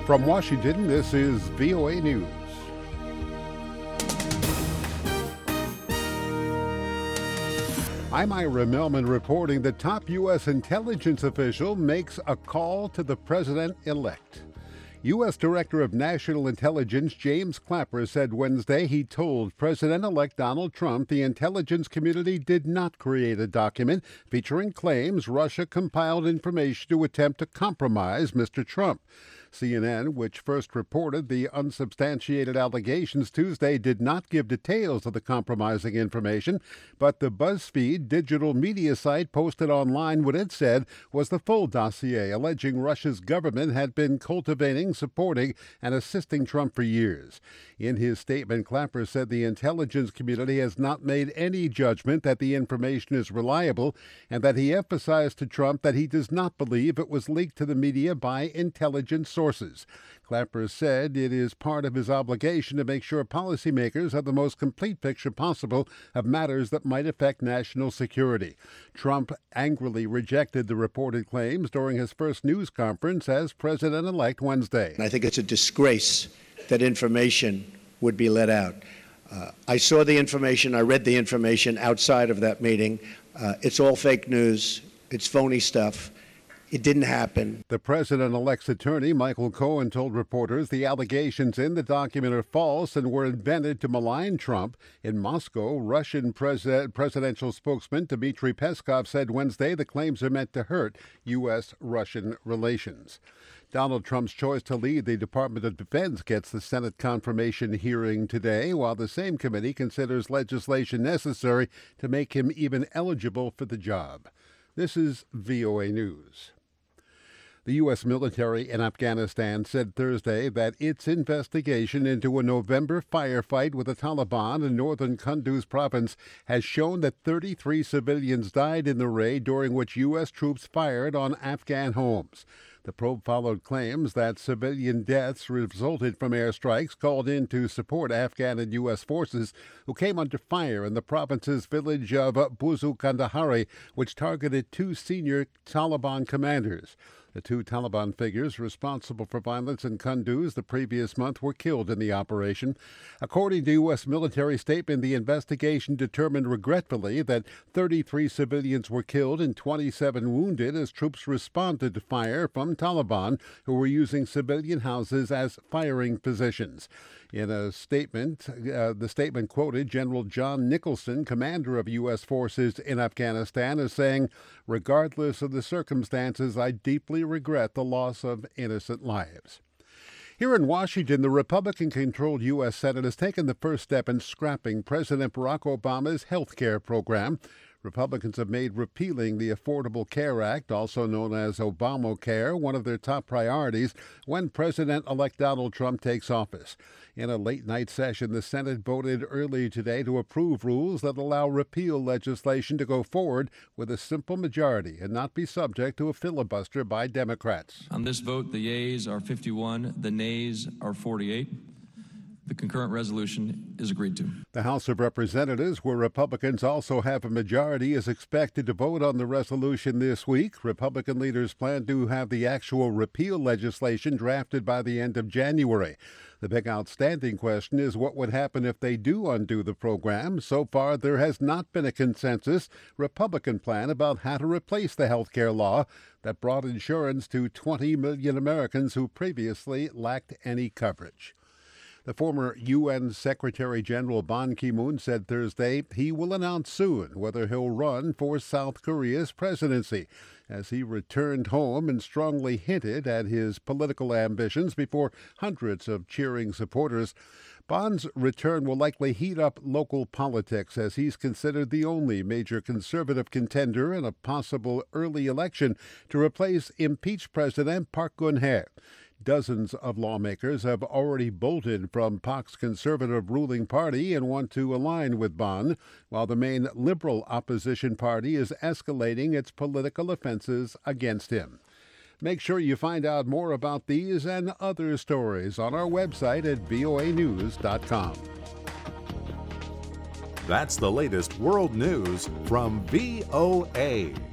From Washington, this is VOA News. I'm Ira Melman reporting the top U.S. intelligence official makes a call to the president-elect. U.S. Director of National Intelligence James Clapper said Wednesday he told President-elect Donald Trump the intelligence community did not create a document featuring claims Russia compiled information to attempt to compromise Mr. Trump. CNN, which first reported the unsubstantiated allegations Tuesday, did not give details of the compromising information, but the BuzzFeed digital media site posted online what it said was the full dossier alleging Russia's government had been cultivating, supporting, and assisting Trump for years. In his statement, Clapper said the intelligence community has not made any judgment that the information is reliable, and that he emphasized to Trump that he does not believe it was leaked to the media by intelligence sources. Clapper said it is part of his obligation to make sure policymakers have the most complete picture possible of matters that might affect national security. Trump angrily rejected the reported claims during his first news conference as president-elect Wednesday. I think it's a disgrace that information would be let out. I saw the information, I read the information outside of that meeting. It's all fake news. It's phony stuff. It didn't happen. The president-elect's attorney, Michael Cohen, told reporters the allegations in the document are false and were invented to malign Trump. In Moscow, Russian presidential spokesman Dmitry Peskov said Wednesday the claims are meant to hurt U.S.-Russian relations. Donald Trump's choice to lead the Department of Defense gets the Senate confirmation hearing today, while the same committee considers legislation necessary to make him even eligible for the job. This is VOA News. The U.S. military in Afghanistan said Thursday that its investigation into a November firefight with the Taliban in northern Kunduz province has shown that 33 civilians died in the raid during which U.S. troops fired on Afghan homes. The probe followed claims that civilian deaths resulted from airstrikes called in to support Afghan and U.S. forces who came under fire in the province's village of Buzu Kandahari, which targeted two senior Taliban commanders. The two Taliban figures responsible for violence in Kunduz the previous month were killed in the operation. According to U.S. military statement, the investigation determined regretfully that 33 civilians were killed and 27 wounded as troops responded to fire from Taliban who were using civilian houses as firing positions. In a statement, the statement quoted General John Nicholson, commander of U.S. forces in Afghanistan, as saying, "Regardless of the circumstances, I deeply regret the loss of innocent lives." Here in Washington, the Republican-controlled U.S. Senate has taken the first step in scrapping President Barack Obama's health care program. Republicans have made repealing the Affordable Care Act, also known as Obamacare, one of their top priorities when President-elect Donald Trump takes office. In a late-night session, the Senate voted early today to approve rules that allow repeal legislation to go forward with a simple majority and not be subject to a filibuster by Democrats. On this vote, the yeas are 51, the nays are 48. The concurrent resolution is agreed to. The House of Representatives, where Republicans also have a majority, is expected to vote on the resolution this week. Republican leaders plan to have the actual repeal legislation drafted by the end of January. The big outstanding question is what would happen if they do undo the program. So far, there has not been a consensus Republican plan about how to replace the health care law that brought insurance to 20 million Americans who previously lacked any coverage. The former UN Secretary General Ban Ki-moon said Thursday he will announce soon whether he'll run for South Korea's presidency, as he returned home and strongly hinted at his political ambitions before hundreds of cheering supporters. Ban's return will likely heat up local politics, as he's considered the only major conservative contender in a possible early election to replace impeached President Park Geun-hye. Dozens of lawmakers have already bolted from Park's conservative ruling party and want to align with Ban, while the main liberal opposition party is escalating its political offenses against him. Make sure you find out more about these and other stories on our website at voanews.com. That's the latest world news from VOA.